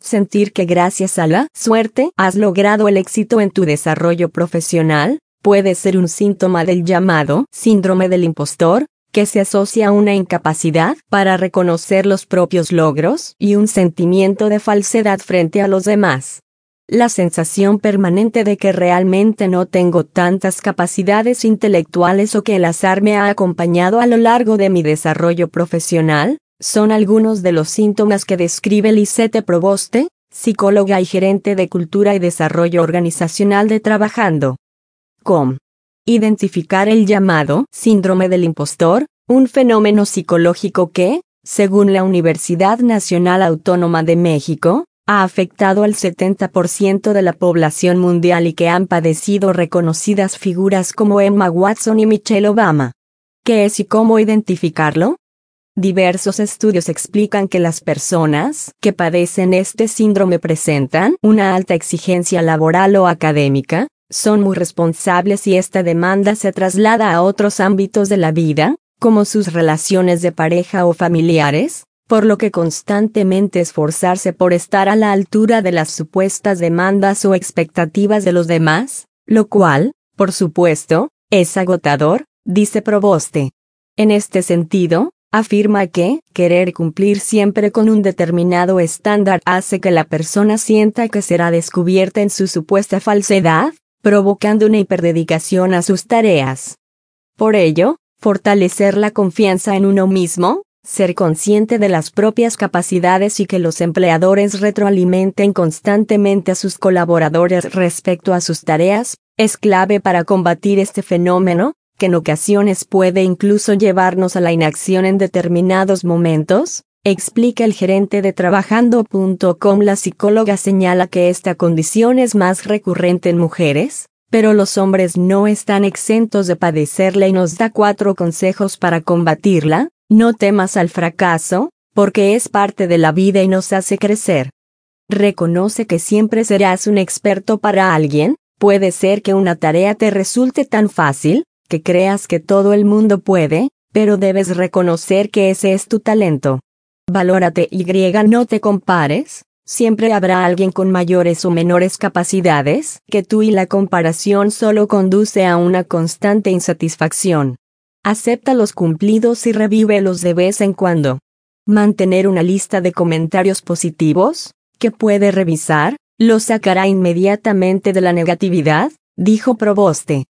Sentir que gracias a la suerte has logrado el éxito en tu desarrollo profesional puede ser un síntoma del llamado síndrome del impostor, que se asocia a una incapacidad para reconocer los propios logros y un sentimiento de falsedad frente a los demás. La sensación permanente de que realmente no tengo tantas capacidades intelectuales o que el azar me ha acompañado a lo largo de mi desarrollo profesional, son algunos de los síntomas que describe Lisette Provoste, psicóloga y gerente de Cultura y Desarrollo Organizacional de Trabajando.com. Identificar el llamado síndrome del impostor, un fenómeno psicológico que, según la Universidad Nacional Autónoma de México, ha afectado al 70% de la población mundial y que han padecido reconocidas figuras como Emma Watson y Michelle Obama. ¿Qué es y cómo identificarlo? Diversos estudios explican que las personas que padecen este síndrome presentan una alta exigencia laboral o académica, son muy responsables y esta demanda se traslada a otros ámbitos de la vida, como sus relaciones de pareja o familiares, por lo que constantemente esforzarse por estar a la altura de las supuestas demandas o expectativas de los demás, lo cual, por supuesto, es agotador, dice Provoste. En este sentido, afirma que querer cumplir siempre con un determinado estándar hace que la persona sienta que será descubierta en su supuesta falsedad, provocando una hiperdedicación a sus tareas. Por ello, fortalecer la confianza en uno mismo, ser consciente de las propias capacidades y que los empleadores retroalimenten constantemente a sus colaboradores respecto a sus tareas, es clave para combatir este fenómeno, que en ocasiones puede incluso llevarnos a la inacción en determinados momentos, explica el gerente de Trabajando.com. La psicóloga señala que esta condición es más recurrente en mujeres, pero los hombres no están exentos de padecerla y nos da 4 consejos para combatirla. No temas al fracaso, porque es parte de la vida y nos hace crecer. Reconoce que siempre serás un experto para alguien, puede ser que una tarea te resulte tan fácil, que creas que todo el mundo puede, pero debes reconocer que ese es tu talento. Valórate y no te compares, siempre habrá alguien con mayores o menores capacidades que tú y la comparación solo conduce a una constante insatisfacción. Acepta los cumplidos y revívelos de vez en cuando. Mantener una lista de comentarios positivos, que puede revisar, lo sacará inmediatamente de la negatividad, dijo Provoste.